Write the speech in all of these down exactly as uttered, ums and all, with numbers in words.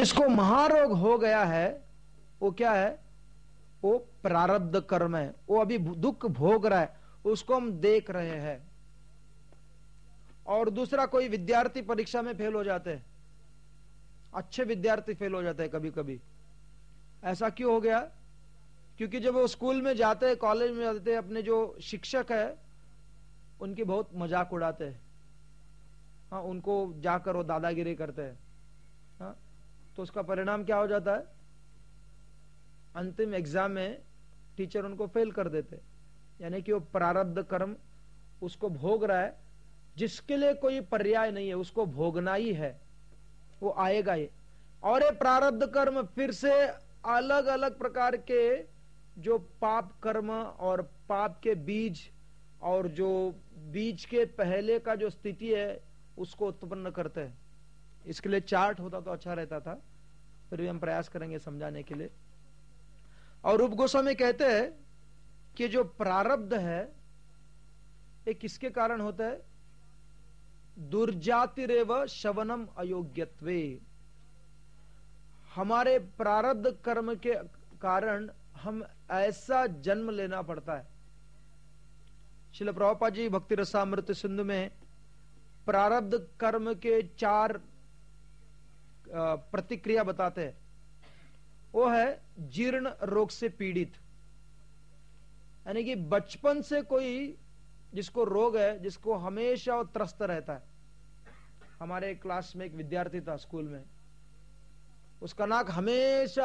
जिसको महारोग हो गया है वो क्या है? वो प्रारब्ध कर्म है, वो अभी दुख भोग रहा है, उसको हम देख रहे हैं। और दूसरा, कोई विद्यार्थी परीक्षा में फेल हो जाते हैं, अच्छे विद्यार्थी फेल हो जाते हैं कभी कभी। ऐसा क्यों हो गया? क्योंकि जब वो स्कूल में जाते हैं, कॉलेज में जाते हैं, अपने जो शिक्षक है उनकी बहुत मजाक उड़ाते हैं। हाँ, उनको जाकर वो दादागिरी करते हैं। हाँ, तो उसका परिणाम क्या हो जाता है? अंतिम एग्जाम में टीचर उनको फेल कर देते, यानी कि वो प्रारब्ध कर्म उसको भोग रहा है, जिसके लिए कोई पर्याय नहीं है, उसको भोगना ही है, वो आएगा ही। और ये प्रारब्ध कर्म फिर से अलग अलग प्रकार के जो पाप कर्म और पाप के बीज और जो बीज के पहले का जो स्थिति है उसको उत्पन्न करते हैं। इसके लिए चार्ट होता तो अच्छा रहता था, फिर भी हम प्रयास करेंगे समझाने के लिए। और रूप गोस्वामी कहते हैं कि जो प्रारब्ध है ये किसके कारण होता है? दुर्जातिरेव शवनम अयोग्यत्वे। हमारे प्रारब्ध कर्म के कारण हम ऐसा जन्म लेना पड़ता है। श्रील प्रभुपाद जी भक्ति रसामृत सिंधु में प्रारब्ध कर्म के चार प्रतिक्रिया बताते हैं। वो है जीर्ण रोग से पीड़ित, यानी कि बचपन से कोई जिसको रोग है, जिसको हमेशा वो त्रस्त रहता है। हमारे क्लास में एक विद्यार्थी था स्कूल में, उसका नाक हमेशा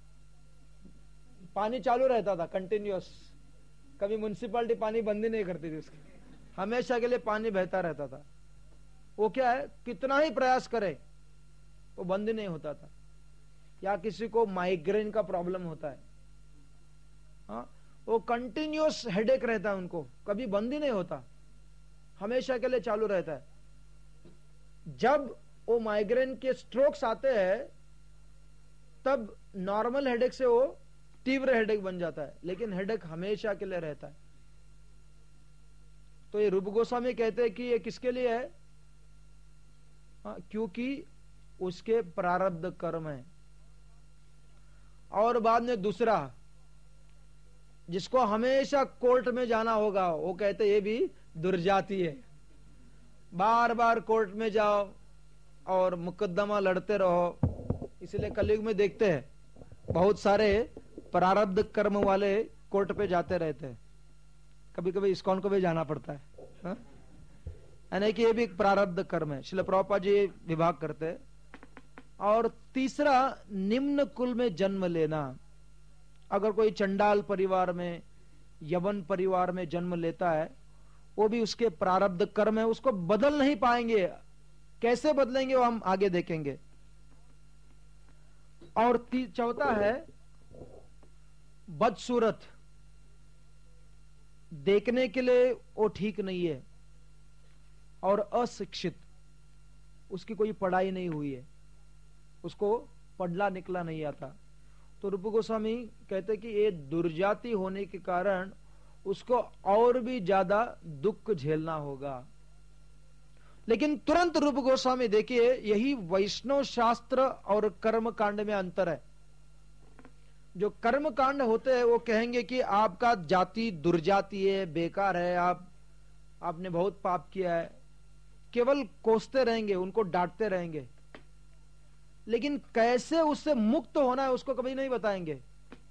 पानी चालू रहता था, कंटिन्यूअस, कभी म्युनिसिपैलिटी पानी बंद ही नहीं करती थी उसकी, हमेशा के लिए पानी बहता रहता था। वो क्या है, कितना ही प्रयास करे वो बंद ही नहीं होता था। या किसी को माइग्रेन का प्रॉब्लम होता है, हाँ, वो कंटिन्यूअस हेडेक रहता है उनको, कभी बंद ही नहीं होता, हमेशा के लिए चालू रहता है। जब वो माइग्रेन के स्ट्रोक्स आते हैं तब नॉर्मल हेडेक से वो तीव्र हेडेक बन जाता है, लेकिन हेडेक हमेशा के लिए रहता है। तो ये रूप गोस्वामी कहते हैं कि ये किसके लिए है? हाँ, क्योंकि उसके प्रारब्ध कर्म है। और बाद में दूसरा, जिसको हमेशा कोर्ट में जाना होगा, वो कहते ये भी दुर्जाति है। बार बार कोर्ट में जाओ और मुकदमा लड़ते रहो। इसलिए कलयुग में देखते हैं बहुत सारे प्रारब्ध कर्म वाले कोर्ट पे जाते रहते हैं। कभी कभी इस्कॉन को भी जाना पड़ता है, हाँ? यानी कि ये भी एक प्रारब्ध कर्म है। श्रील प्रभुपाद जी विभाग करते हैं। और तीसरा, निम्न कुल में जन्म लेना। अगर कोई चंडाल परिवार में, यवन परिवार में जन्म लेता है, वो भी उसके प्रारब्ध कर्म है, उसको बदल नहीं पाएंगे। कैसे बदलेंगे वो हम आगे देखेंगे। और चौथा है बदसूरत, देखने के लिए वो ठीक नहीं है। और अशिक्षित, उसकी कोई पढ़ाई नहीं हुई है, उसको पढ़ना निकला नहीं आता। तो रूप गोस्वामी कहते कि ये दुर्जाति होने के कारण उसको और भी ज्यादा दुख झेलना होगा। लेकिन तुरंत रूप गोस्वामी देखिए, यही वैष्णव शास्त्र और कर्म कांड में अंतर है। जो कर्म कांड होते हैं वो कहेंगे कि आपका जाति दुर्जाति है, बेकार है, आप आपने बहुत पाप किया है, केवल कोसते रहेंगे, उनको डांटते रहेंगे, लेकिन कैसे उससे मुक्त होना है उसको कभी नहीं बताएंगे।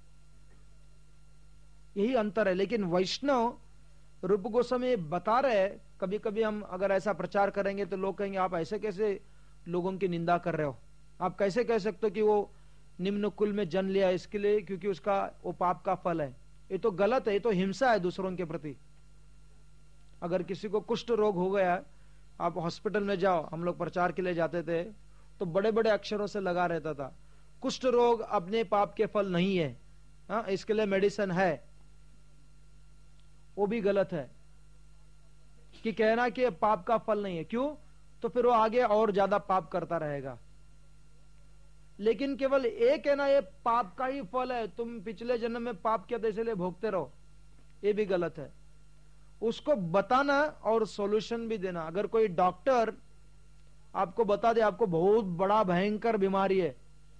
यही अंतर है। लेकिन वैष्णव रूप गोस्वामी बता रहे, कभी कभी हम अगर ऐसा प्रचार करेंगे तो लोग कहेंगे आप ऐसे कैसे लोगों की निंदा कर रहे हो, आप कैसे कह सकते हो कि वो निम्न कुल में जन्म लिया इसके लिए क्योंकि उसका वो पाप का फल है। ये तो गलत है, ये तो हिंसा है दूसरों के प्रति। अगर किसी को कुष्ठ रोग हो गया, आप हॉस्पिटल में जाओ, हम लोग प्रचार के लिए जाते थे तो बड़े बड़े अक्षरों से लगा रहता था, कुष्ठ रोग अपने पाप के फल नहीं है, हाँ, इसके लिए मेडिसिन है। वो भी गलत है कि कहना कि पाप का फल नहीं है। क्यों? तो फिर वो आगे और ज्यादा पाप करता रहेगा। लेकिन केवल एक है ना, ये पाप का ही फल है, तुम पिछले जन्म में पाप किया था इसलिए भोगते रहो, ये भी गलत है। उसको बताना और सॉल्यूशन भी देना। अगर कोई डॉक्टर आपको बता दे आपको बहुत बड़ा भयंकर बीमारी है,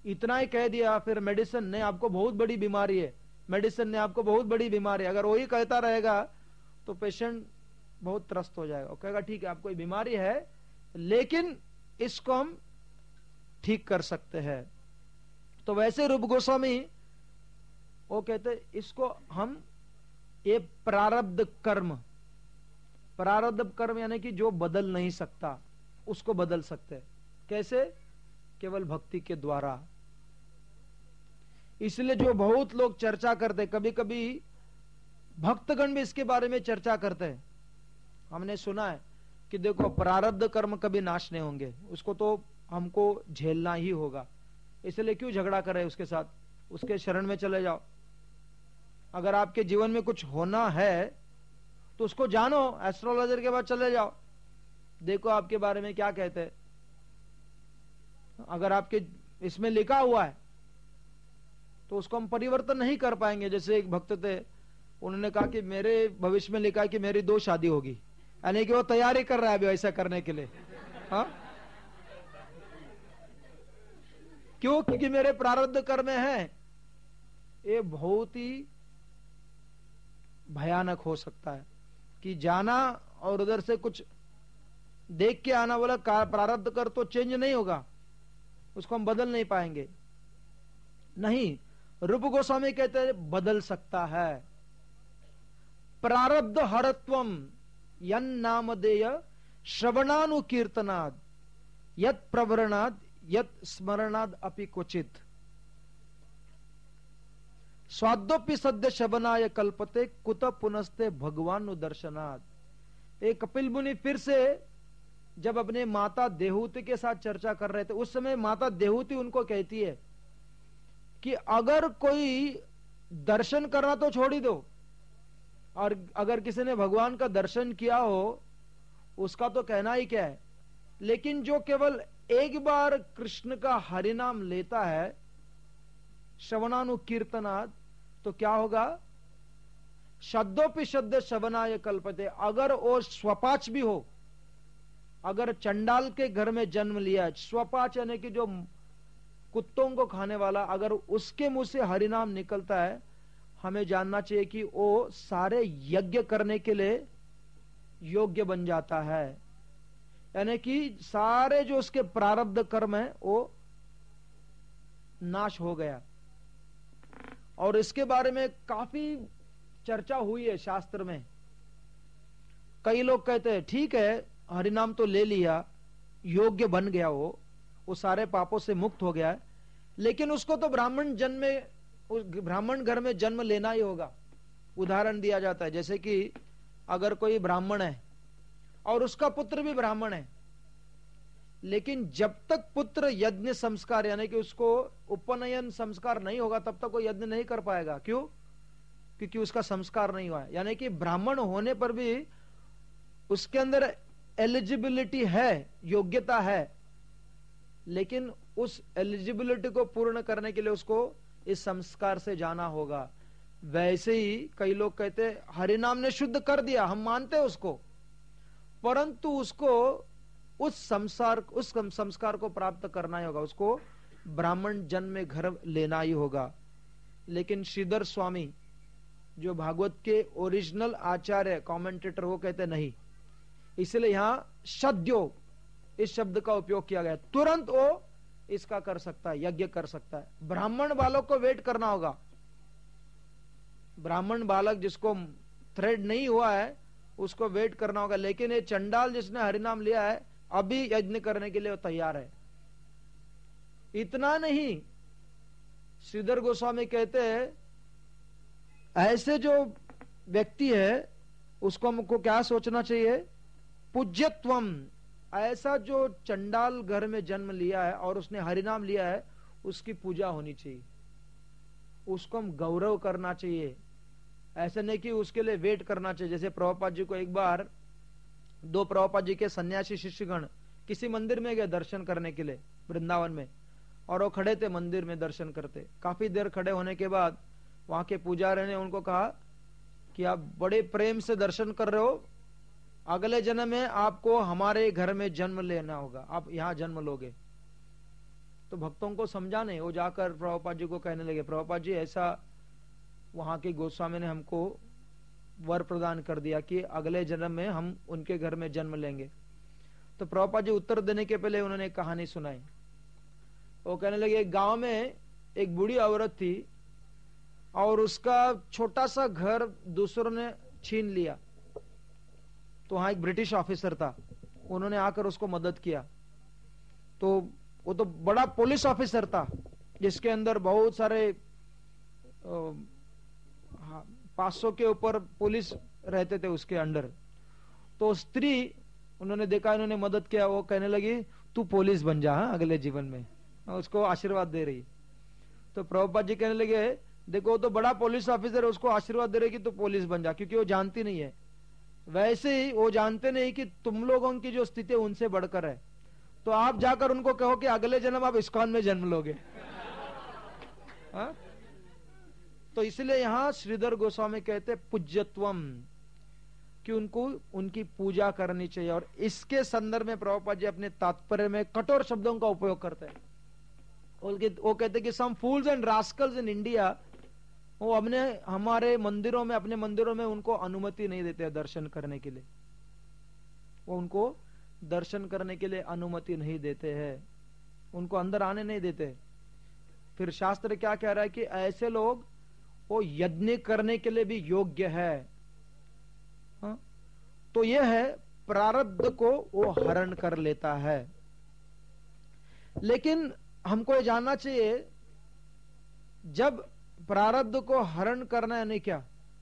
इतना ही कह दिया, फिर मेडिसिन ने आपको बहुत बड़ी बीमारी है, मेडिसिन ने आपको बहुत बड़ी बीमारी है, अगर वही कहता रहेगा तो पेशेंट बहुत त्रस्त हो जाएगा। वो कहेगा ठीक है आपको बीमारी है लेकिन इसको हम ठीक कर सकते हैं। तो वैसे रूप गोस्वामी वो कहते इसको हम ये प्रारब्ध कर्म, प्रारब्ध कर्म यानी कि जो बदल नहीं सकता उसको बदल सकते। कैसे? केवल भक्ति के द्वारा। इसलिए जो बहुत लोग चर्चा करते, कभी कभी भक्तगण भी इसके बारे में चर्चा करते हैं। हमने सुना है कि देखो प्रारब्ध कर्म कभी नाश नहीं होंगे, उसको तो हमको झेलना ही होगा, इसलिए क्यों झगड़ा करे उसके साथ, उसके शरण में चले जाओ। अगर आपके जीवन में कुछ होना है तो उसको जानो, एस्ट्रोलॉजर के पास चले जाओ, देखो आपके बारे में क्या कहते हैं। अगर आपके इसमें लिखा हुआ है तो उसको हम परिवर्तन नहीं कर पाएंगे। जैसे एक भक्त थे, उन्होंने कहा कि मेरे भविष्य में लिखा है कि मेरी दो शादी होगी, यानी कि वो तैयारी कर रहा है अभी ऐसा करने के लिए। हाँ, क्यों? क्योंकि मेरे प्रारब्ध कर्म है। ये बहुत ही भयानक हो सकता है कि जाना और उधर से कुछ देख के आना, बोला प्रारब्ध कर तो चेंज नहीं होगा, उसको हम बदल नहीं पाएंगे। नहीं, रूप गोस्वामी कहते हैं बदल सकता है। प्रारब्ध हरत्वम यन नामधेय श्रवणानुकीर्तनाद यत प्रवरणाद यत स्मरणाद अपि क्वचित स्वाद्योपि सद्य शबनाय कल्पते कुत पुनस्ते भगवान दर्शनाद। एक कपिल मुनि फिर से जब अपने माता देहूति के साथ चर्चा कर रहे थे, उस समय माता देहूति उनको कहती है कि अगर कोई दर्शन करना तो छोड़ ही दो, और अगर किसी ने भगवान का दर्शन किया हो उसका तो कहना ही क्या है, लेकिन जो केवल एक बार कृष्ण का हरिनाम लेता है श्रवणानुकीर्तनाद, तो क्या होगा? शब्दोपि शब्द श्रवणाय कल्पते। अगर वो स्वपाच भी हो, अगर चंडाल के घर में जन्म लिया, स्वपाच यानी कि जो कुत्तों को खाने वाला, अगर उसके मुंह से हरिनाम निकलता है, हमें जानना चाहिए कि वो सारे यज्ञ करने के लिए योग्य बन जाता है। यानी कि सारे जो उसके प्रारब्ध कर्म है वो नाश हो गया। और इसके बारे में काफी चर्चा हुई है शास्त्र में। कई लोग कहते हैं ठीक है हरिनाम तो ले लिया, योग्य बन गया, वो वो सारे पापों से मुक्त हो गया है, लेकिन उसको तो ब्राह्मण जन्म में, ब्राह्मण घर में जन्म लेना ही होगा। उदाहरण दिया जाता है जैसे कि अगर कोई ब्राह्मण है और उसका पुत्र भी ब्राह्मण है, लेकिन जब तक पुत्र यज्ञ संस्कार यानी कि उसको उपनयन संस्कार नहीं होगा तब तक वो यज्ञ नहीं कर पाएगा। क्यों? क्योंकि उसका संस्कार नहीं हुआ है। यानी कि ब्राह्मण होने पर भी उसके अंदर एलिजिबिलिटी है, योग्यता है, लेकिन उस एलिजिबिलिटी को पूर्ण करने के लिए उसको इस संस्कार से जाना होगा। वैसे ही कई लोग कहते हैं हरिनाम ने शुद्ध कर दिया, हम मानते हैं उसको, परंतु उसको उस संसार उस संस्कार को प्राप्त करना ही होगा, उसको ब्राह्मण जन्म में घर लेना ही होगा। लेकिन श्रीधर स्वामी जो भागवत के ओरिजिनल आचार्य कमेंटेटर, वो कहते नहीं, इसलिए यहां सद्यो इस शब्द का उपयोग किया गया। तुरंत वो इसका कर सकता है, यज्ञ कर सकता है। ब्राह्मण बालक को वेट करना होगा। ब्राह्मण बालक जिसको थ्रेड नहीं हुआ है उसको वेट करना होगा, लेकिन ये चंडाल जिसने हरिनाम लिया है अभी यज्ञ करने के लिए वो तैयार है। इतना नहीं, श्रीधर गोस्वामी कहते हैं ऐसे जो व्यक्ति है उसको हमको क्या सोचना चाहिए? पूज्यत्वम। ऐसा जो चंडाल घर में जन्म लिया है और उसने हरिनाम लिया है उसकी पूजा होनी चाहिए, उसको हम गौरव करना चाहिए। ऐसा नहीं कि उसके लिए वेट करना चाहिए। जैसे प्रभुपाद जी को एक बार दो प्रभुपाद जी के सन्यासी शिष्यगण किसी मंदिर में गए दर्शन करने के लिए वृंदावन में, और वो खड़े थे मंदिर में दर्शन करते। काफी देर खड़े होने के बाद वहां के पुजारी ने उनको कहा कि आप बड़े प्रेम से दर्शन कर रहे हो, अगले जन्म में आपको हमारे घर में जन्म लेना होगा, आप यहां जन्म लोगे। तो भक्तों को समझाने वो जाकर प्रभुपाद जी को कहने लगे, प्रभुपाद जी ऐसा वहां के गोस्वामी ने हमको वर प्रदान कर दिया कि अगले जन्म में हम उनके घर में जन्म लेंगे। तो प्रभुपाद जी उत्तर देने के पहले उन्होंने कहानी सुनाई। वो कहने लगे, एक गांव में एक बूढ़ी औरत थी और उसका छोटा सा घर दूसरों ने छीन लिया। तो वहां एक ब्रिटिश ऑफिसर था, उन्होंने आकर उसको मदद किया। तो वो तो बड़ा पुलिस ऑफिसर था जिसके अंदर बहुत सारे पांच सौ के ऊपर पुलिस रहते थे उसके अंडर। तो स्त्री उन्होंने देखा, इन्होंने मदद किया, वो कहने लगी तू पुलिस बन जा हाँ, अगले जीवन में, उसको आशीर्वाद दे रही। तो प्रभुपाद जी कहने लगे, देखो वो तो बड़ा पुलिस ऑफिसर है, उसको आशीर्वाद दे रहे कि तू पुलिस बन जा, क्योंकि वो जानती नहीं है। वैसे ही वो जानते नहीं कि तुम लोगों की जो स्थिति उनसे बढ़कर है। तो आप जाकर उनको कहो कि अगले जन्म आप इस्कॉन में जन्म लोगे। हा? तो इसलिए यहां श्रीधर गोस्वामी कहते पूज्यत्वम, कि उनको उनकी पूजा करनी चाहिए। और इसके संदर्भ में प्रभुपाद जी अपने तात्पर्य में कठोर शब्दों का उपयोग करते हैं। वो कहते कि some fools and rascals in India, वो अपने हमारे मंदिरों में अपने मंदिरों में उनको अनुमति नहीं देते दर्शन करने के लिए, वो उनको दर्शन करने के लिए अनुमति नहीं देते हैं, उनको अंदर आने नहीं देते। फिर शास्त्र क्या कह रहा है कि ऐसे लोग वो यज्ञ करने के लिए भी योग्य है। हा? तो यह है प्रारब्ध को वो हरण कर लेता है। लेकिन हमको ये जानना चाहिए, जब प्रारब्ध को हरण करना यानी क्या,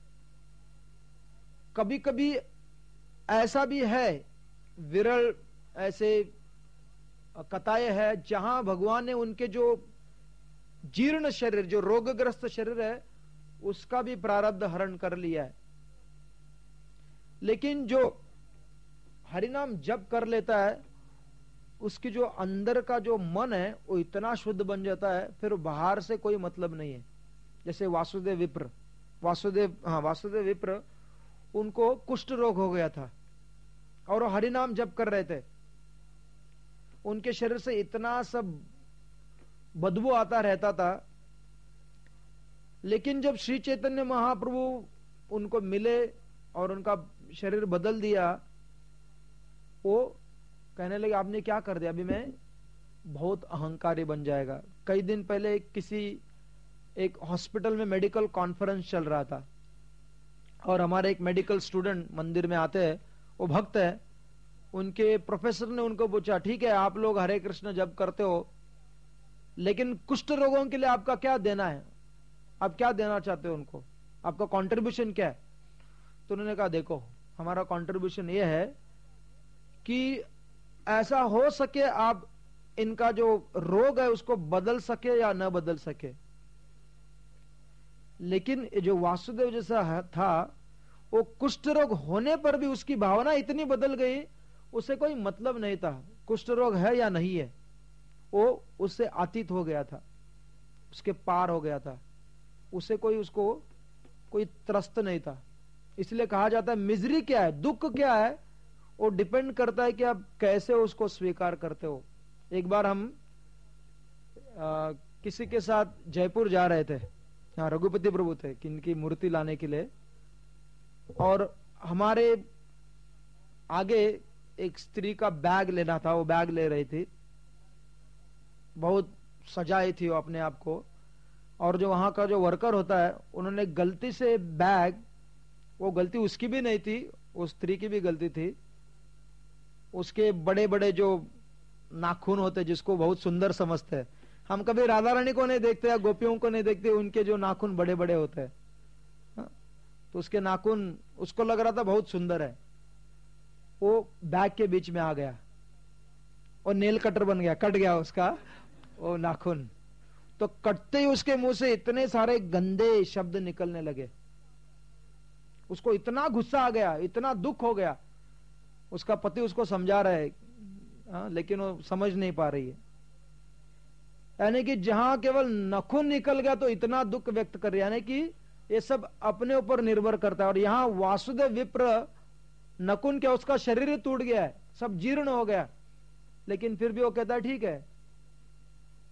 कभी कभी ऐसा भी है, विरल ऐसे कथाएं है जहां भगवान ने उनके जो जीर्ण शरीर, जो रोगग्रस्त शरीर है, उसका भी प्रारब्ध हरण कर लिया है। लेकिन जो हरिनाम जप कर लेता है, उसकी जो अंदर का जो मन है वो इतना शुद्ध बन जाता है, फिर बाहर से कोई मतलब नहीं है। जैसे वासुदेव विप्र, वासुदेव हाँ वासुदेव विप्र, उनको कुष्ठ रोग हो गया था और वो हरिनाम जप कर रहे थे। उनके शरीर से इतना सब बदबू आता रहता था, लेकिन जब श्री चैतन्य महाप्रभु उनको मिले और उनका शरीर बदल दिया, वो कहने लगे आपने क्या कर दिया, अभी मैं बहुत अहंकारी बन जाएगा। कई दिन पहले किसी एक हॉस्पिटल में मेडिकल कॉन्फ्रेंस चल रहा था और हमारे एक मेडिकल स्टूडेंट मंदिर में आते हैं, वो भक्त है। उनके प्रोफेसर ने उनको पूछा, ठीक है आप लोग हरे कृष्ण जप करते हो, लेकिन कुष्ठ रोगों के लिए आपका क्या देना है, आप क्या देना चाहते हो उनको, आपका कंट्रीब्यूशन क्या है? तो उन्होंने कहा देखो हमारा कंट्रीब्यूशन ये है कि ऐसा हो सके आप इनका जो रोग है उसको बदल सके या न बदल सके। लेकिन जो वासुदेव जैसा था, वो कुष्ठ रोग होने पर भी उसकी भावना इतनी बदल गई, उसे कोई मतलब नहीं था कुष्ठ रोग है या नहीं है, वो उससे अतीत हो गया था, उसके पार हो गया था, उसे कोई उसको कोई त्रस्त नहीं था। इसलिए कहा जाता है मिजरी क्या है, दुख क्या है, वो डिपेंड करता है कि आप कैसे उसको स्वीकार करते हो। एक बार हम आ, किसी के साथ जयपुर जा रहे थे, हाँ रघुपति प्रभु थे, किनकी मूर्ति लाने के लिए, और हमारे आगे एक स्त्री का बैग लेना था, वो बैग ले रही थी, बहुत सजाई थी वो अपने आप को, और जो वहां का जो वर्कर होता है उन्होंने गलती से बैग, वो गलती उसकी भी नहीं थी, उस स्त्री की भी गलती थी, उसके बड़े बड़े जो नाखून होते जिसको बहुत सुंदर समझते हैं, हम कभी राधा रानी को नहीं देखते या गोपियों को नहीं देखते, उनके जो नाखून बड़े बड़े होते हैं, तो उसके नाखून उसको लग रहा था बहुत सुंदर है, वो बैग के बीच में आ गया और नेल कटर बन गया, कट गया उसका वो नाखून। तो कटते ही उसके मुंह से इतने सारे गंदे शब्द निकलने लगे, उसको इतना गुस्सा आ गया, इतना दुख हो गया। उसका पति उसको समझा रहा है, आ, लेकिन वो समझ नहीं पा रही है। यानी कि जहां केवल नखून निकल गया तो इतना दुख व्यक्त कर रही है, यानी कि ये सब अपने ऊपर निर्भर करता है। और यहां वासुदेव विप्र नकुन क्या, उसका शरीर ही टूट गया है, सब जीर्ण हो गया, लेकिन फिर भी वो कहता है ठीक है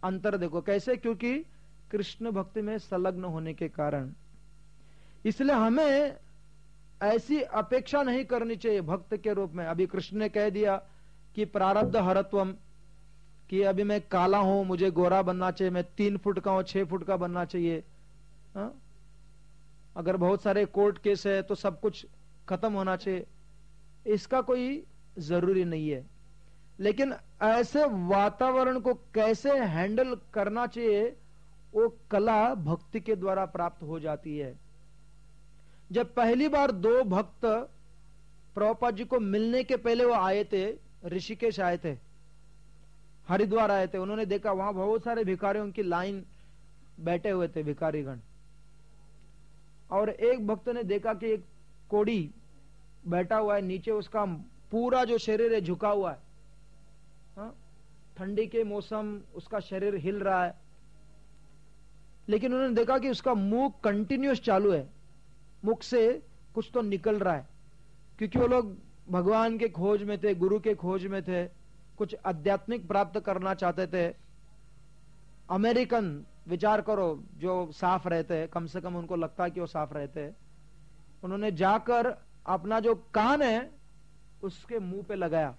अंतर देखो कैसे, क्योंकि कृष्ण भक्ति में संलग्न होने के कारण। इसलिए हमें ऐसी अपेक्षा नहीं करनी चाहिए भक्त के रूप में। अभी कृष्ण ने कह दिया कि प्रारब्ध हरत्वम, कि अभी मैं काला हूं, मुझे गोरा बनना चाहिए, मैं तीन फुट का हूं, छह फुट का बनना चाहिए। हा? अगर बहुत सारे कोर्ट केस है तो सब कुछ खत्म होना चाहिए, इसका कोई जरूरी नहीं है। लेकिन ऐसे वातावरण को कैसे हैंडल करना चाहिए, वो कला भक्ति के द्वारा प्राप्त हो जाती है। जब पहली बार दो भक्त प्रभुपाद जी को मिलने के पहले वो आए थे, ऋषिकेश आए थे, हरिद्वार आए थे, उन्होंने देखा वहां बहुत सारे भिखारियों की लाइन बैठे हुए थे, भिखारीगण। और एक भक्त ने देखा कि एक कोड़ी बैठा हुआ है, नीचे उसका पूरा जो शरीर है झुका हुआ है, हाँ? ठंडी के मौसम उसका शरीर हिल रहा है, लेकिन उन्होंने देखा कि उसका मुंह कंटिन्यूस चालू है, मुख से कुछ तो निकल रहा है, क्योंकि वो लोग भगवान के खोज में थे, गुरु के खोज में थे, कुछ आध्यात्मिक प्राप्त करना चाहते थे। अमेरिकन विचार करो जो साफ रहते हैं, कम से कम उनको लगता है कि वो साफ रहते हैं। उन्होंने जाकर अपना जो कान है उसके मुंह पे लगाया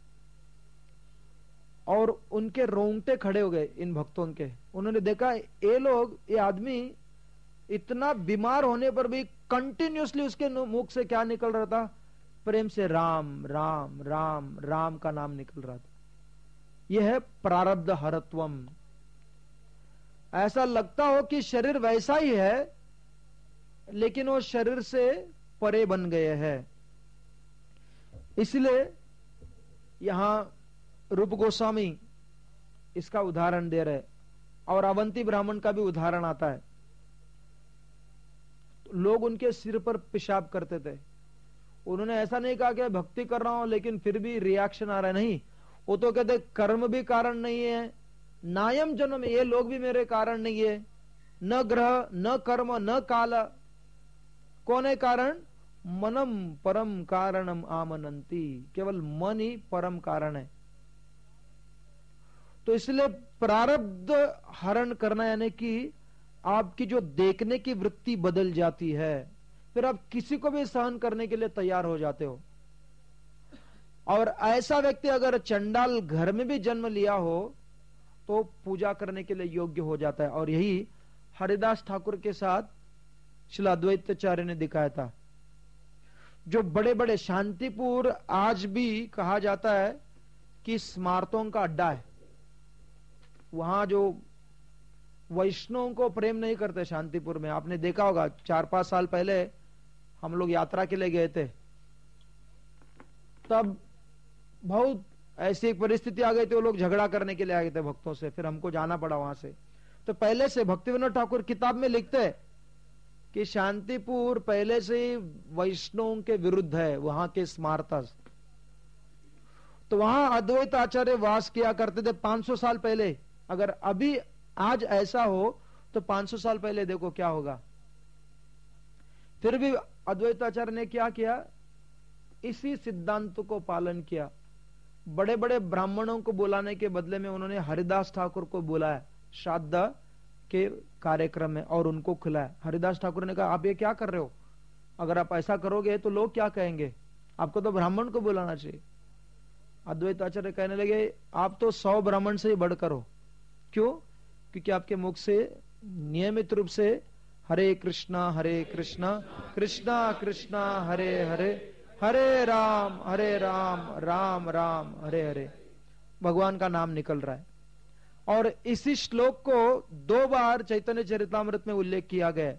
और उनके रोंगटे खड़े हो गए इन भक्तों के। उन्होंने देखा ये लोग, ये आदमी इतना बीमार होने पर भी कंटिन्यूसली उसके मुख से क्या निकल रहा था, प्रेम से राम राम राम राम का नाम निकल रहा था। यह है प्रारब्ध हरत्वम। ऐसा लगता हो कि शरीर वैसा ही है, लेकिन वो शरीर से परे बन गए हैं। इसलिए यहां रूप गोस्वामी इसका उदाहरण दे रहे, और अवंती ब्राह्मण का भी उदाहरण आता है। लोग उनके सिर पर पेशाब करते थे, उन्होंने ऐसा नहीं कहा कि भक्ति कर रहा हूं लेकिन फिर भी रिएक्शन आ रहा है, नहीं, वो तो कहते कर्म भी कारण नहीं है, नायम जन्म, ये लोग भी मेरे कारण नहीं है, न ग्रह न कर्म न काल, कौन है कारण? मनम परम कारणम आमनंती, केवल मन ही परम कारण है। तो इसलिए प्रारब्ध हरण करना यानी कि आपकी जो देखने की वृत्ति बदल जाती है, फिर आप किसी को भी सहन करने के लिए तैयार हो जाते हो। और ऐसा व्यक्ति अगर चंडाल घर में भी जन्म लिया हो तो पूजा करने के लिए योग्य हो जाता है। और यही हरिदास ठाकुर के साथ श्री अद्वैताचार्य ने दिखाया था। जो बड़े बड़े शांतिपुर आज भी कहा जाता है कि स्मारकों का अड्डा है, वहां जो वैष्णवों को प्रेम नहीं करते शांतिपुर में, आपने देखा होगा, चार पांच साल पहले हम लोग यात्रा के लिए गए थे, तब बहुत ऐसी एक परिस्थिति आ गई थी, वो लोग झगड़ा करने के लिए आ गए थे भक्तों से, फिर हमको जाना पड़ा वहां से। तो पहले से भक्तिविनोद ठाकुर किताब में लिखते हैं कि शांतिपुर पहले से ही वैष्णवों के विरुद्ध है, वहां के स्मारक। तो वहां अद्वैत आचार्य वास किया करते थे पांच सौ साल पहले। अगर अभी आज ऐसा हो तो पांच सौ साल पहले देखो क्या होगा। फिर भी अद्वैताचार्य ने क्या किया, इसी सिद्धांत को पालन किया। बड़े बड़े ब्राह्मणों को बुलाने के बदले में उन्होंने हरिदास ठाकुर को बुलाया श्राद्ध के कार्यक्रम में और उनको खिलाया। हरिदास ठाकुर ने कहा आप ये क्या कर रहे हो, अगर आप ऐसा करोगे तो लोग क्या कहेंगे, आपको तो ब्राह्मण को बुलाना चाहिए। अद्वैताचार्य कहने लगे आप तो सौ ब्राह्मण से ही बढ़कर हो। क्यों? क्योंकि आपके मुख से नियमित रूप से हरे कृष्णा हरे कृष्णा कृष्णा कृष्णा हरे हरे हरे राम हरे राम राम राम हरे हरे भगवान का नाम निकल रहा है। और इसी श्लोक को दो बार चैतन्य चरितामृत में उल्लेख किया गया।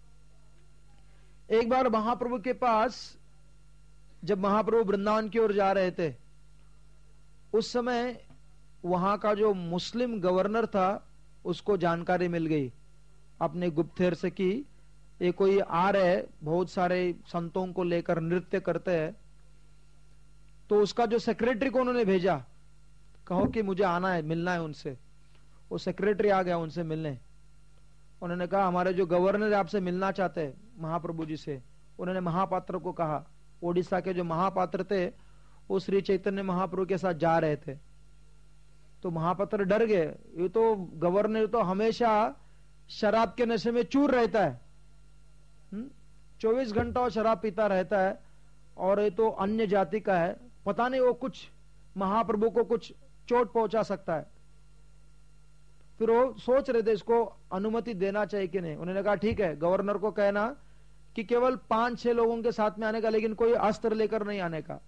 एक बार महाप्रभु के पास जब महाप्रभु वृंदावन की ओर जा रहे थे, उस समय वहां का जो मुस्लिम गवर्नर था उसको जानकारी मिल गई अपने गुप्तहेर से कि ये कोई आ रहे, बहुत सारे संतों को लेकर नृत्य करते हैं। तो उसका जो सेक्रेटरी को उन्होंने भेजा, कहो कि मुझे आना है, मिलना है उनसे। वो सेक्रेटरी आ गया उनसे मिलने। उन्होंने कहा हमारे जो गवर्नर आपसे मिलना चाहते हैं महाप्रभु जी से। उन्होंने महापात्र को कहा, ओडिशा के जो महापात्र थे वो श्री चैतन्य महाप्रभु के साथ जा रहे थे। तो महापात्र डर गए, ये तो गवर्नर तो हमेशा शराब के नशे में चूर रहता है, चौबीस घंटा शराब पीता रहता है, और ये तो अन्य जाति का है, पता नहीं वो कुछ महाप्रभु को कुछ चोट पहुंचा सकता है। फिर वो सोच रहे थे इसको अनुमति देना चाहिए कि नहीं। उन्होंने कहा ठीक है, गवर्नर को कहना कि केवल पांच छह लोगों के साथ में आने का, लेकिन कोई अस्त्र लेकर नहीं आने का।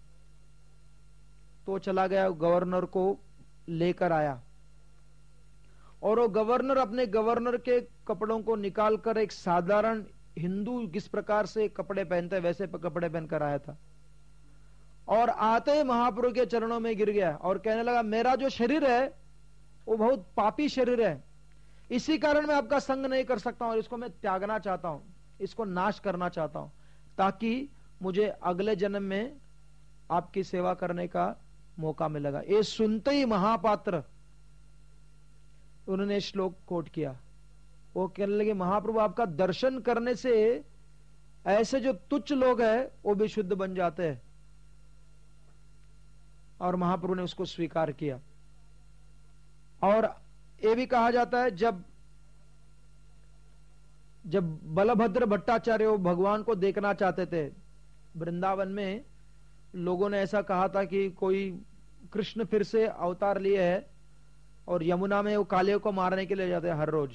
तो चला गया, गवर्नर को लेकर आया, और वो गवर्नर अपने गवर्नर के कपड़ों को निकालकर एक साधारण हिंदू किस प्रकार से कपड़े पहनते हैं वैसे कपड़े पहनकर आया था, और आते ही महाप्रभु के चरणों में गिर गया और कहने लगा, मेरा जो शरीर है वो बहुत पापी शरीर है, इसी कारण मैं आपका संग नहीं कर सकता हूं, और इसको मैं त्यागना चाहता हूं, इसको नाश करना चाहता हूं, ताकि मुझे अगले जन्म में आपकी सेवा करने का मौका मिलेगा। ये सुनते ही महापात्र उन्होंने श्लोक कोट किया। वो कहने लगे, महाप्रभु आपका दर्शन करने से ऐसे जो तुच्छ लोग हैं वो भी शुद्ध बन जाते हैं। और महाप्रभु ने उसको स्वीकार किया। और ये भी कहा जाता है, जब जब बलभद्र भट्टाचार्य वो भगवान को देखना चाहते थे, वृंदावन में लोगों ने ऐसा कहा था कि कोई कृष्ण फिर से अवतार लिए है और यमुना में वो कालियों को मारने के लिए जाते हैं हर रोज।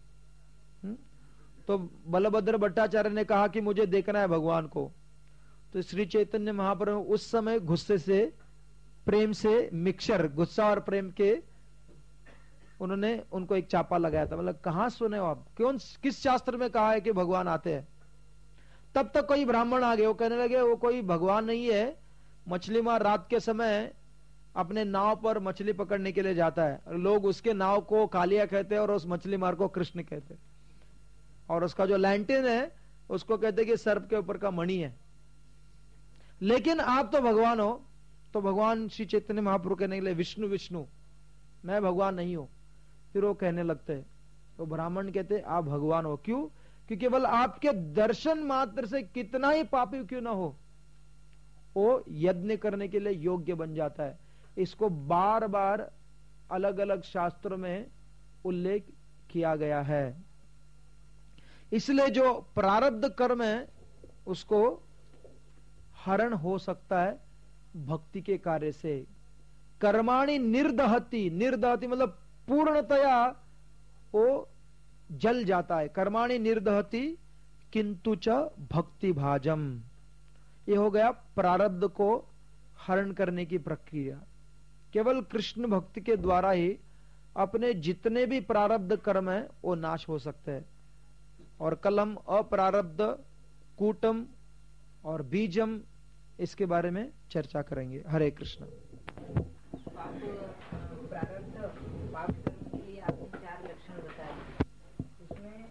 तो बलभद्र भट्टाचार्य ने कहा कि मुझे देखना है भगवान को। तो श्री चैतन्य महाप्रभु उस समय गुस्से से, प्रेम से मिक्सर, गुस्सा और प्रेम के, उन्होंने उनको एक चापा लगाया था। मतलब कहां सुने हो आप, क्यों, किस शास्त्र में कहा है कि भगवान आते हैं? तब तक कोई ब्राह्मण आ गए, वो कहने लगे वो कोई भगवान नहीं है, मछली मार रात के समय अपने नाव पर मछली पकड़ने के लिए जाता है, लोग उसके नाव को कालिया कहते हैं और उस मछली मार को कृष्ण कहते हैं, और उसका जो लैंटिन है उसको कहते हैं कि सर्प के ऊपर का मणि है। लेकिन आप तो भगवान हो। तो भगवान श्री चैतन्य महाप्रभु कहने के लिए, विष्णु विष्णु, मैं भगवान नहीं हूं। फिर वो कहने लगते हैं, तो ब्राह्मण कहते आप भगवान हो। क्यों? क्योंकि केवल आपके दर्शन मात्र से कितना ही पापी क्यों ना हो, वो यज्ञ करने के लिए योग्य बन जाता है। इसको बार बार अलग अलग शास्त्रों में उल्लेख किया गया है। इसलिए जो प्रारब्ध कर्म है उसको हरण हो सकता है भक्ति के कार्य से। कर्माणि निर्दहति, निर्दहति मतलब पूर्णतया वो जल जाता है। कर्माणि निर्दहति किंतु च भक्ति भाजम, ये हो गया प्रारब्ध को हरण करने की प्रक्रिया। केवल कृष्ण भक्ति के द्वारा ही अपने जितने भी प्रारब्ध कर्म है वो नाश हो सकते हैं। और कल हम अप्रारब्ध, कूटम और बीजम, इसके बारे में चर्चा करेंगे। हरे कृष्ण। पाप प्रारब्ध पाप कर्म के लिए आपने चार लक्षण बताए। उसमें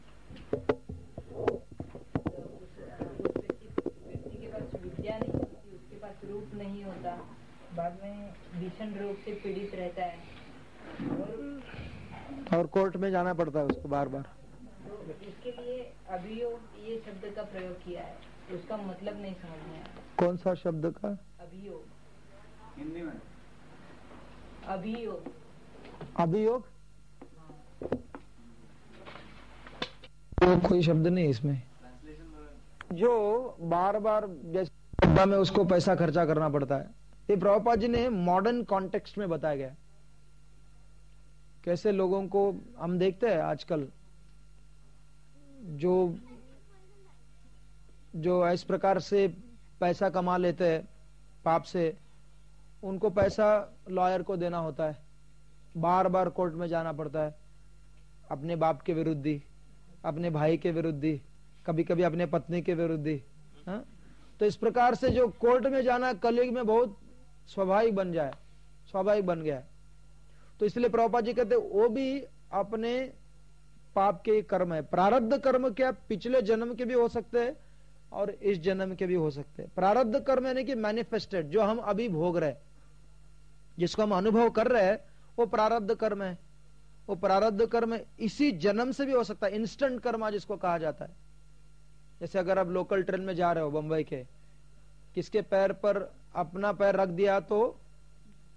उस व्यक्ति के पास विद्या नहीं होती, उसके पास रूप नहीं होता, बाद में भीषण रोग से पीड़ित रहता है, और और कोर्ट में जाना पड़ता है उसको बार बार। तो इसके लिए अभियोग ये शब्द का प्रयोग किया है, उसका मतलब नहीं समझ में आया। कौन सा शब्द का? अभियोग। हिंदी में अभियोग। अभियोग? तो कोई शब्द नहीं इसमें। जो बार बार जैसे में उसको पैसा खर्चा करना पड़ता है, ये प्रभुपाद जी ने मॉडर्न कॉन्टेक्स्ट में बताया गया। कैसे लोगों को हम देखते हैं आजकल, जो जो इस प्रकार से पैसा कमा लेते हैं पाप से, उनको पैसा लॉयर को देना होता है, बार बार कोर्ट में जाना पड़ता है, अपने बाप के विरुद्ध ही, अपने भाई के विरुद्ध ही, कभी कभी अपने पत्नी के विरुद्ध ही। हाँ? तो इस प्रकार से जो कोर्ट में जाना कलयुग में बहुत स्वाभाविक बन जाए, स्वाभाविक बन गया है। तो इसलिए प्रभुपाद जी कहते वो भी अपने पाप के कर्म है। प्रारब्ध कर्म क्या पिछले जन्म के भी हो सकते हैं और इस जन्म के भी हो सकते हैं। प्रारब्ध कर्म यानी कि मैनिफेस्टेड, जो हम अभी भोग रहे, जिसको हम अनुभव कर रहे हैं, वो प्रारब्ध कर्म है। वो प्रारब्ध कर्म इसी जन्म से भी हो सकता है, इंस्टेंट कर्म जिसको कहा जाता है। जैसे अगर आप लोकल ट्रेन में जा रहे हो बंबई के, किसके पैर पर अपना पैर रख दिया तो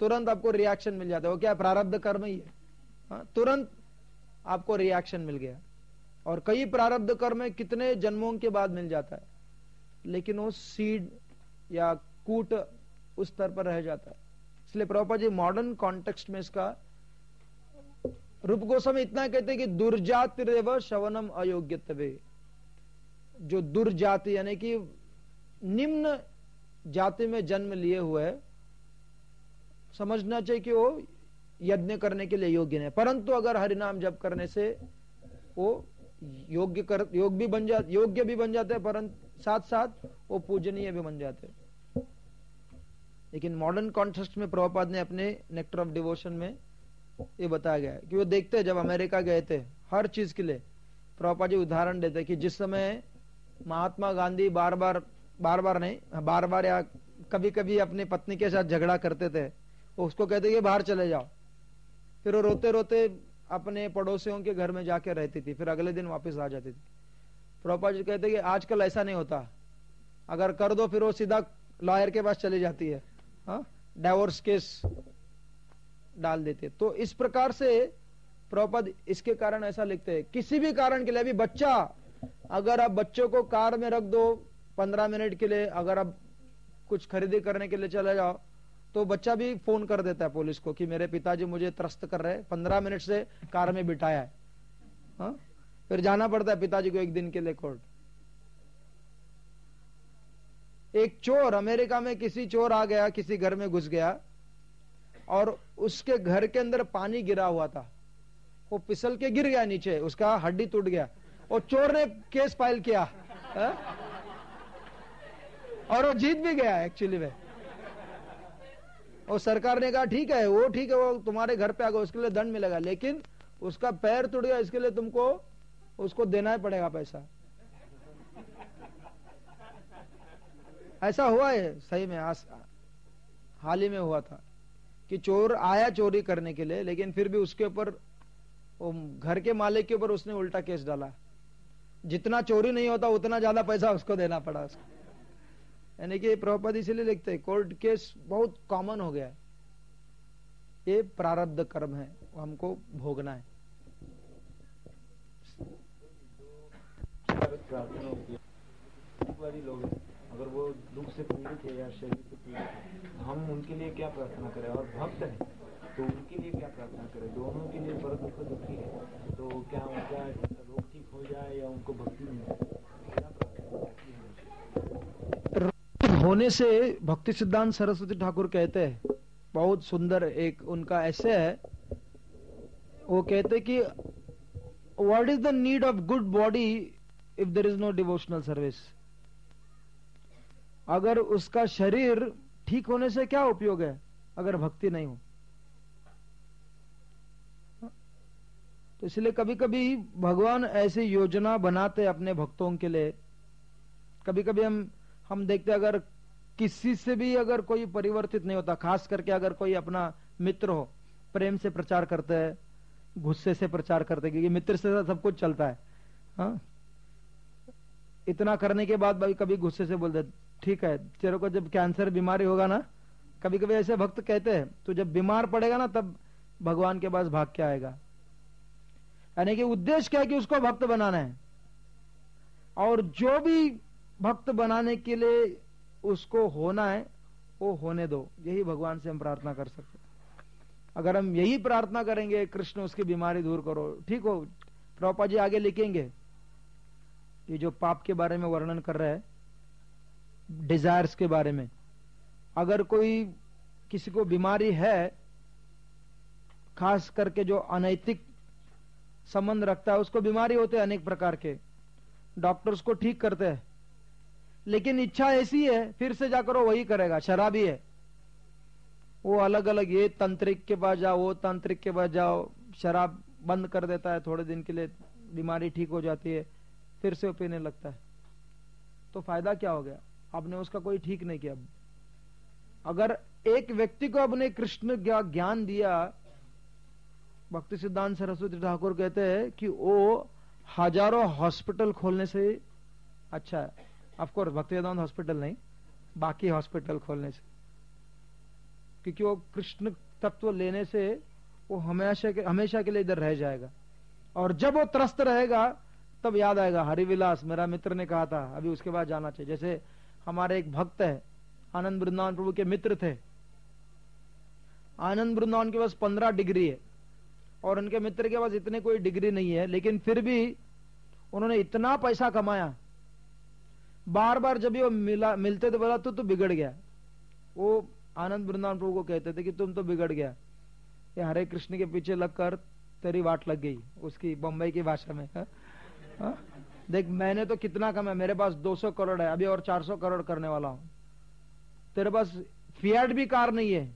तुरंत आपको रिएक्शन मिल जाता है। वो क्या प्रारब्ध कर्म ही है, हाँ, तुरंत आपको रिएक्शन मिल गया। और कई प्रारब्ध कर्म कितने जन्मों के बाद मिल जाता है, लेकिन वो सीड या कूट उस स्तर पर रह जाता है। इसलिए प्रभुपाद जी मॉडर्न कॉन्टेक्स्ट में इसका रूप गोस्वामी इतना कहते हैं कि दुर्जातिरेव शवनम अयोग्यत्वे, जो दुर्जाति यानी कि निम्न जाति में जन्म लिए हुए, समझना चाहिए कि वो यज्ञ करने के लिए योग्य नहीं, परंतु अगर हरिनाम जप करने से वो योग्य कर योग भी बन जाते योग्य भी बन जाते हैं, परंतु साथ साथ वो पूजनीय भी बन जाते हैं। लेकिन मॉडर्न कॉन्टेक्स्ट में प्रभुपाद ने अपने नेक्टर ऑफ डिवोशन में ये बताया गया है कि वो देखते हैं, जब अमेरिका गए थे हर चीज के लिए प्रभुपाद जी उदाहरण देते कि जिस समय महात्मा गांधी बार बार बार बार नहीं बार बार या कभी कभी अपनी पत्नी के साथ झगड़ा करते थे, वो उसको कहते कि बाहर चले जाओ, फिर वो रोते रोते अपने पड़ोसियों के घर में जाके रहती थी, फिर अगले दिन वापस आ जाती थी। प्रभुपाद जी कहते कि आजकल ऐसा नहीं होता, अगर कर दो फिर वो सीधा लॉयर के पास चली जाती है, हाँ, डाइवोर्स केस डाल देते। तो इस प्रकार से प्रभुपाद इसके कारण ऐसा लिखते हैं, किसी भी कारण के लिए, अभी बच्चा, अगर आप बच्चों को कार में रख दो पंद्रह मिनट के लिए, अगर आप कुछ खरीदी करने के लिए चले जाओ, तो बच्चा भी फोन कर देता है पुलिस को कि मेरे पिताजी मुझे त्रस्त कर रहे हैं, पंद्रह मिनट से कार में बिठाया है, हाँ? फिर जाना पड़ता है पिताजी को एक दिन के लिए कोर्ट। एक चोर, अमेरिका में किसी चोर आ गया, किसी घर में घुस गया और उसके घर के अंदर पानी गिरा हुआ था, वो फिसल के गिर गया नीचे, उसका हड्डी टूट गया और चोर ने केस फाइल किया, है? और वो जीत भी गया एक्चुअली में। और सरकार ने कहा ठीक है, वो ठीक है, वो तुम्हारे घर पे आ गया, उसके लिए दंड मिलेगा, लेकिन उसका पैर टूट गया, इसके लिए तुमको उसको देना ही पड़ेगा पैसा। ऐसा हुआ है सही में, हाल ही में हुआ था कि चोर आया चोरी करने के लिए, लेकिन फिर भी उसके ऊपर, घर के मालिक के ऊपर उसने उल्टा केस डाला, जितना चोरी नहीं होता उतना ज्यादा पैसा उसको देना पड़ा उसको। यानी कि प्रभुपाद इसलिए लिखते हैं कोर्ट केस बहुत कॉमन हो गया है, ये प्रारब्ध कर्म है, वो हमको भोगना है। लोग अगर वो दुख से पीड़ित है या शरीर से पीड़ित है, हम उनके लिए क्या प्रार्थना करें? और भक्त है तो उनके लिए क्या प्रार्थना करें? दोनों के लिए पर दुख दुखी है, तो क्या उनका रोग ठीक हो जाए या उनको भक्ति मिल जाए? क्या प्रार्थना होने से भक्ति सिद्धांत सरस्वती ठाकुर कहते हैं, बहुत सुंदर एक उनका ऐसे है, वो कहते कि what is the need of good body if there is no devotional service. अगर उसका शरीर ठीक होने से क्या उपयोग है अगर भक्ति नहीं हो? तो इसलिए कभी कभी भगवान ऐसी योजना बनाते अपने भक्तों के लिए। कभी कभी हम हम देखते अगर किसी से भी अगर कोई परिवर्तित नहीं होता, खास करके अगर कोई अपना मित्र हो, प्रेम से प्रचार करते हैं, गुस्से से प्रचार करते हैं, क्योंकि मित्र से सब कुछ चलता है, हाँ? इतना करने के बाद भाई कभी गुस्से से बोलते ठीक है, तेरे को जब कैंसर बीमारी होगा ना, कभी कभी ऐसे भक्त कहते हैं, तो जब बीमार पड़ेगा ना तब भगवान के पास भाग के आएगा। यानी कि उद्देश्य क्या है कि उसको भक्त बनाना है, और जो भी भक्त बनाने के लिए उसको होना है वो होने दो, यही भगवान से हम प्रार्थना कर सकते हैं। अगर हम यही प्रार्थना करेंगे कृष्ण उसकी बीमारी दूर करो, ठीक हो। प्रभुपाद जी आगे लिखेंगे ये जो पाप के बारे में वर्णन कर रहे हैं, डिजायर्स के बारे में, अगर कोई किसी को बीमारी है, खास करके जो अनैतिक संबंध रखता है, उसको बीमारी होते हैं अनेक प्रकार के, डॉक्टर उसको ठीक करते हैं, लेकिन इच्छा ऐसी है फिर से जाकर वो वही करेगा, शराबी है, वो अलग अलग ये तांत्रिक के पास जाओ, वो तांत्रिक के पास जाओ, शराब बंद कर देता है, थोड़े दिन के लिए बीमारी ठीक हो जाती है, फिर से वो पीने लगता है। तो फायदा क्या हो गया? आपने उसका कोई ठीक नहीं किया। अगर एक व्यक्ति को अपने कृष्ण का ज्ञान दिया, भक्ति सिद्धांत सरस्वती ठाकुर कहते हैं कि वो हजारों हॉस्पिटल खोलने से अच्छा है। ऑफ कोर्स भक्ति सिद्धांत हॉस्पिटल नहीं, बाकी हॉस्पिटल खोलने से। क्योंकि वो कृष्ण तत्व लेने से वो हमेशा के हमेशा के लिए इधर रह जाएगा। और जब वो त्रस्त रहेगा तब याद आएगा, हरिविलास मेरा मित्र ने कहा था, अभी उसके बाद जाना चाहिए। जैसे हमारे एक भक्त है, आनंद वृंदावन प्रभु के मित्र थे। आनंद वृंदावन के पास पंद्रह डिग्री है और उनके मित्र के पास इतने कोई डिग्री नहीं है, लेकिन फिर भी उन्होंने इतना पैसा कमाया। बार बार जब वो मिला मिलते थे बोला तो तू बिगड़ गया। वो आनंद वृंदावन प्रभु को कहते थे कि तुम तो बिगड़ गया, ये हरे कृष्ण के पीछे लगकर तेरी वाट लग गई, उसकी बंबई की भाषा में। हा? हा? देख मैंने तो कितना कमाया, मेरे पास दो सौ करोड़ है, अभी और चार सौ करोड़ करने वाला हूं, तेरे पास फिएट भी कार नहीं है।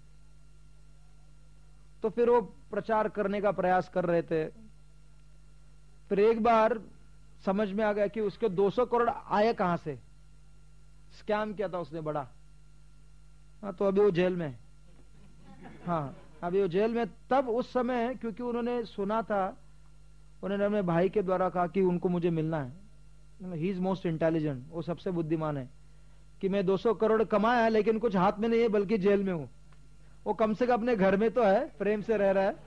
तो फिर वो प्रचार करने का प्रयास कर रहे थे। फिर एक बार समझ में आ गया कि उसके दो सौ करोड़ आए कहां से, स्कैम किया था उसने बड़ा। हाँ, तो अभी वो जेल में। हाँ, अभी वो जेल में। तब उस समय क्योंकि उन्होंने सुना था, उन्होंने अपने भाई के द्वारा कहा कि उनको मुझे मिलना है। ही इज मोस्ट इंटेलिजेंट, वो सबसे बुद्धिमान है, कि मैं दो सौ करोड़ कमाया लेकिन कुछ हाथ में नहीं है बल्कि जेल में हूं। वो कम से कम अपने घर में तो है, प्रेम से रह रहा है।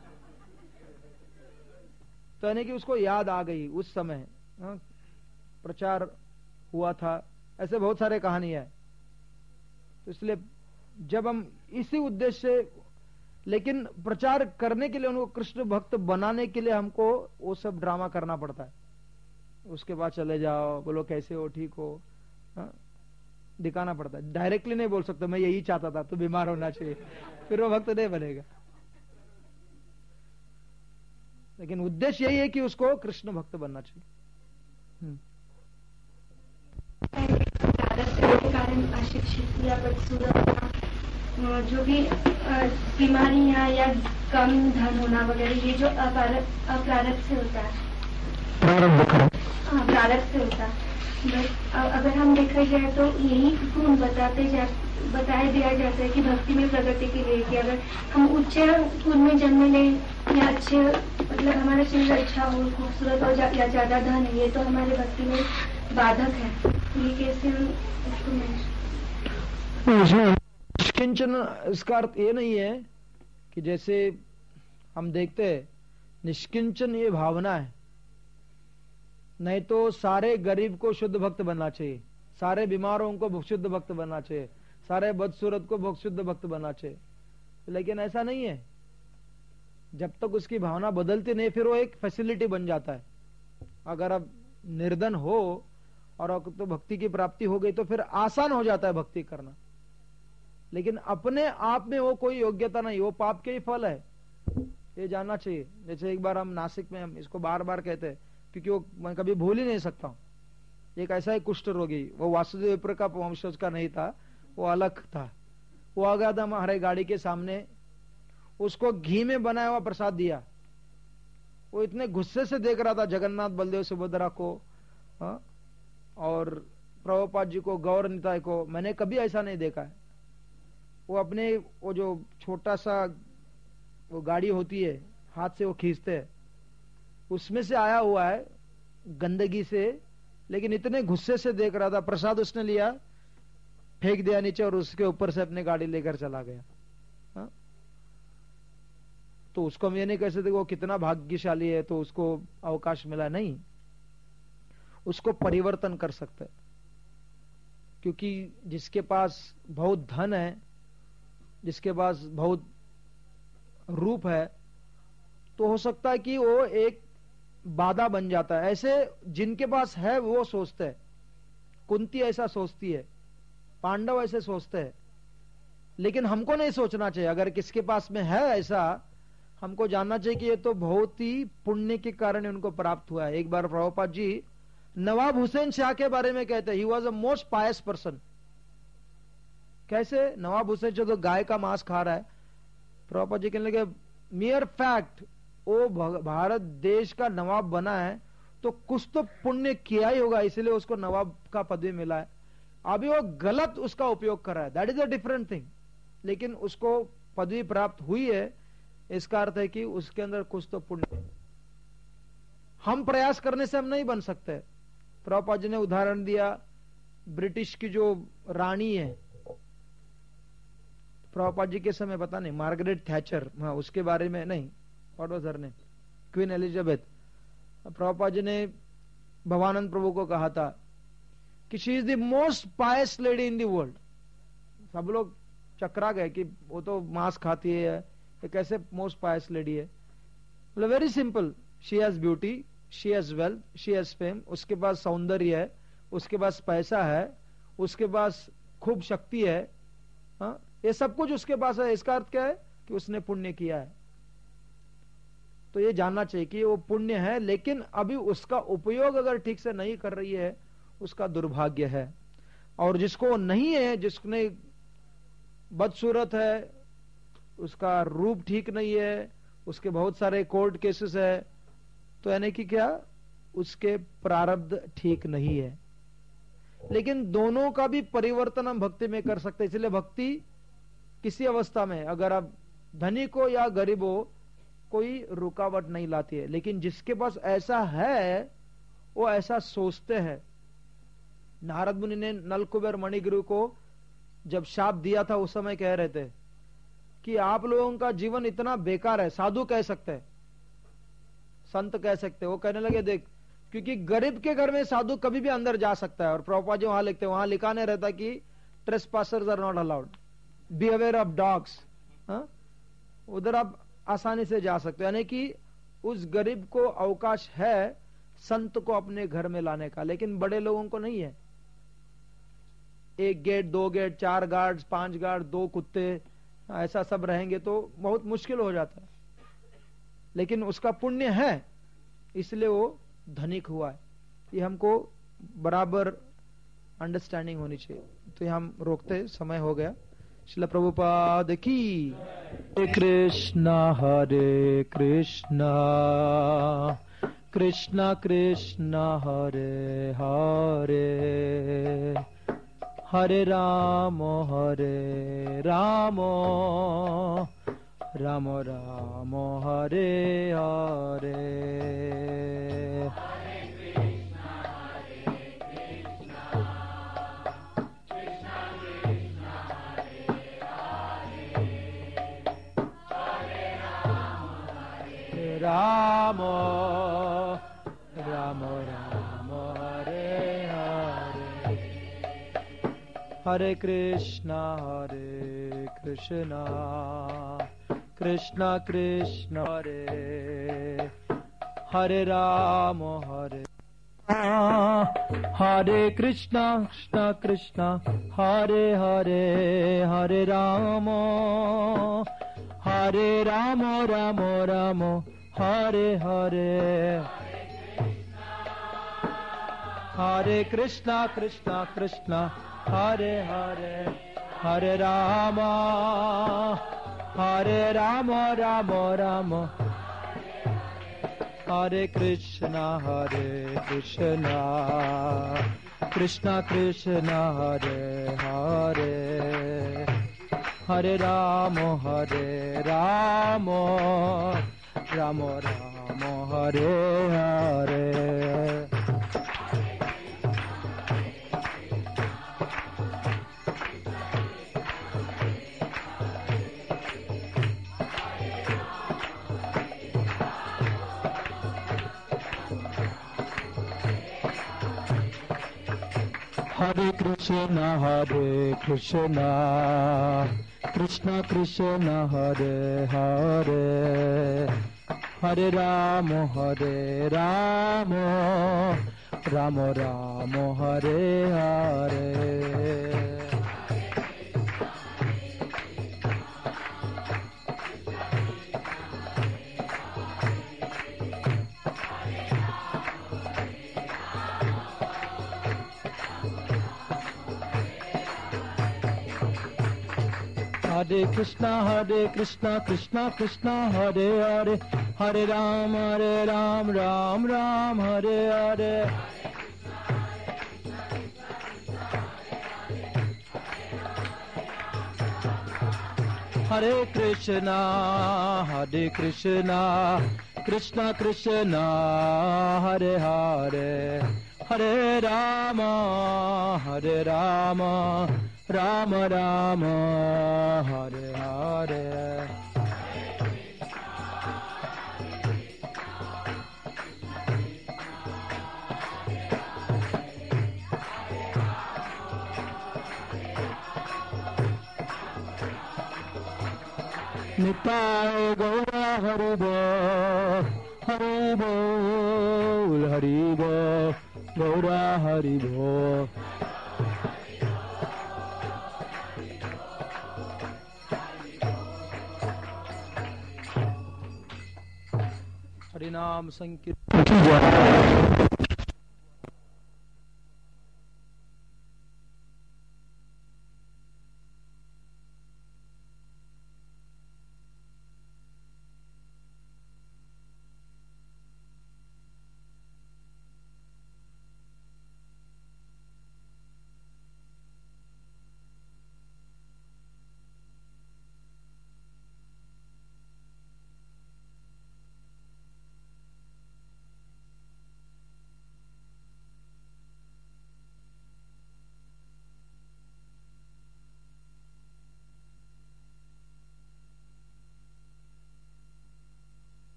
तो यानी कि उसको याद आ गई उस समय। हाँ, प्रचार हुआ था, ऐसे बहुत सारे कहानी है। तो इसलिए जब हम इसी उद्देश्य से, लेकिन प्रचार करने के लिए, उनको कृष्ण भक्त बनाने के लिए हमको वो सब ड्रामा करना पड़ता है। उसके बाद चले जाओ, बोलो कैसे हो, ठीक हो, हाँ, दिखाना पड़ता है। डायरेक्टली नहीं बोल सकते मैं यही चाहता था, तो बीमार होना चाहिए, फिर वो भक्त नहीं बनेगा। लेकिन उद्देश्य यही है कि उसको कृष्ण भक्त बनना चाहिए। के कारण अशिक्षित या बदसूरत जो भी बीमारियां या कम धन होना वगैरह, ये जो अप्रारब्ध से होता है, प्रारब्ध से होता है। बस अगर हम देखा जाए तो यही गुण बताते जा बताया दिया जाता है कि भक्ति में प्रगति के लिए, कि अगर हम उच्च कुल में जन्म लें या अच्छे, मतलब हमारा शरीर अच्छा हो, खूबसूरत हो जा, या ज्यादा धन है, ये तो हमारे भक्ति में बाधक है। ये कैसे हम इसको निष्किंचन, इसका अर्थ ये नहीं है कि जैसे हम देखते हैं निष्किंचन ये भावना है। नहीं तो सारे गरीब को शुद्ध भक्त बनना चाहिए, सारे बीमारों को शुद्ध भक्त बनना चाहिए, सारे बदसूरत को शुद्ध भक्त बनना चाहिए। लेकिन ऐसा नहीं है। जब तक उसकी भावना बदलती नहीं, फिर वो एक फैसिलिटी बन जाता है। अगर अब निर्धन हो और तो भक्ति की प्राप्ति हो गई तो फिर आसान हो जाता है भक्ति करना। लेकिन अपने आप में वो कोई योग्यता नहीं, वो पाप के ही फल है, ये जानना चाहिए। जैसे एक बार हम नासिक में, हम इसको बार बार कहते हैं क्योंकि वो मैं कभी भूल ही नहीं सकता हूँ। एक ऐसा ही कुष्ठ रोगी, वो वासुदेव विप्र का वंशज का नहीं था, वो अलग था। वो आ गया था हमारे गाड़ी के सामने, उसको घी में बनाया हुआ प्रसाद दिया। वो इतने गुस्से से देख रहा था जगन्नाथ बलदेव सुभद्रा को, हा? और प्रभुपाद जी को, गौर निताय को। मैंने कभी ऐसा नहीं देखा है। वो अपने वो जो छोटा सा वो गाड़ी होती है, हाथ से वो खींचते हैं, उसमें से आया हुआ है गंदगी से, लेकिन इतने गुस्से से देख रहा था। प्रसाद उसने लिया, फेंक दिया नीचे और उसके ऊपर से अपनी गाड़ी लेकर चला गया। हा? तो उसको हम ये नहीं कह सकते वो कितना भाग्यशाली है तो उसको अवकाश मिला, नहीं, उसको परिवर्तन कर सकते। क्योंकि जिसके पास बहुत धन है, जिसके पास बहुत रूप है, तो हो सकता है कि वो एक बाधा बन जाता है। ऐसे जिनके पास है वो सोचते हैं, कुंती ऐसा सोचती है, पांडव ऐसे सोचते हैं। लेकिन हमको नहीं सोचना चाहिए। अगर किसके पास में है ऐसा, हमको जानना चाहिए कि ये तो बहुत ही पुण्य के कारण उनको प्राप्त हुआ है। एक बार प्रभुपाद जी नवाब हुसैन शाह के बारे में कहते हैं, he was a most pious person. कैसे? नवाब हुसैन जो तो गाय का मांस खा रहा है, प्रभुपाद जी कहने लगे मियर फैक्ट वो भारत देश का नवाब बना है तो कुछ तो पुण्य किया ही होगा, इसलिए उसको नवाब का पदवी मिला है। अभी वो गलत उसका उपयोग कर रहा है, that is a different thing. लेकिन उसको पदवी प्राप्त हुई है, इसका अर्थ है कि उसके अंदर कुछ तो पुण्य है। हम प्रयास करने से हम नहीं बन सकते। प्रभुपाद जी ने उदाहरण दिया ब्रिटिश की जो रानी है, प्रभुपाद जी के समय पता नहीं, मार्गरेट थैचर, हाँ उसके बारे में नहीं, what was her name, Queen Elizabeth, Prabhupada ji ने भवानंद प्रभु को कहा था कि she is the most pious lady in the world. सब लोग चकरा गए कि वो तो मांस खाती है, ये कैसे मोस्ट पायस लेडी है। मतलब very simple, she has beauty, she has wealth, she has fame, उसके पास सौंदर्य है, उसके पास पैसा है, उसके पास खूब शक्ति है, हाँ ये सब कुछ उसके पास है। इसका अर्थ क्या है कि उसने पुण्य किया है। तो ये जानना चाहिए कि वो पुण्य है, लेकिन अभी उसका उपयोग अगर ठीक से नहीं कर रही है उसका दुर्भाग्य है। और जिसको नहीं है, जिसने बदसूरत है, उसका रूप ठीक नहीं है, उसके बहुत सारे कोर्ट केसेस है, तो यानी कि क्या, उसके प्रारब्ध ठीक नहीं है। लेकिन दोनों का भी परिवर्तन हम भक्ति में कर सकते हैं। इसलिए भक्ति किसी अवस्था में, अगर आप धनिक हो या गरीब हो, कोई रुकावट नहीं लाती है। लेकिन जिसके पास ऐसा है वो ऐसा सोचते हैं। नारद मुनि ने नलकुबेर मणिगिरु को जब शाप दिया था उस समय कह रहे थे कि आप लोगों का जीवन इतना बेकार है, साधु कह सकते हैं, संत कह सकते हैं। वो कहने लगे देख, क्योंकि गरीब के घर में साधु कभी भी अंदर जा सकता है। और प्रभुपाद जी वहां लिखते हैं, वहां लिखा नहीं रहता कि trespassers are not allowed, be aware of dogs, उधर आप आसानी से जा सकते हो। यानी कि उस गरीब को अवकाश है संत को अपने घर में लाने का, लेकिन बड़े लोगों को नहीं है। एक गेट, दो गेट, चार गार्ड्स, पांच गार्ड, दो कुत्ते, ऐसा सब रहेंगे तो बहुत मुश्किल हो जाता है। लेकिन उसका पुण्य है, इसलिए वो धनिक हुआ है। ये हमको बराबर अंडरस्टैंडिंग होनी चाहिए। तो ये हम रोकते, समय हो गया। श्रील प्रभुपाद की। हरे कृष्णा हरे कृष्णा कृष्णा कृष्णा हरे हरे, हरे राम हरे राम राम राम हरे हरे। राम राम राम हरे हरे, हरे कृष्णा हरे कृष्णा कृष्णा कृष्णा हरे हरे राम हरे हरे कृष्णा कृष्णा कृष्णा हरे हरे, हरे राम हरे राम राम राम हरे हरे, हरे कृष्णा कृष्णा कृष्णा हरे हरे, हरे राम हरे राम राम राम, हरे कृष्णा हरे कृष्णा कृष्णा कृष्णा हरे हरे, हरे राम हरे राम राम राम हरे हरे। हरे कृष्णा हरे कृष्णा कृष्णा कृष्णा हरे हरे, हरे राम हरे राम राम राम हरे हरे। हरे कृष्णा हरे कृष्णा कृष्णा कृष्णा हरे हरे, हरे राम हरे राम राम राम हरे हरे। हरे कृष्णा हरे कृष्णा कृष्णा कृष्णा हरे हरे, हरे राम हरे राम राम राम हरे निताय गौरा हरि बोल, हरि बोल, हरि बोल, गौरा हरि बोल। हरि नाम संकीर्तन की जय।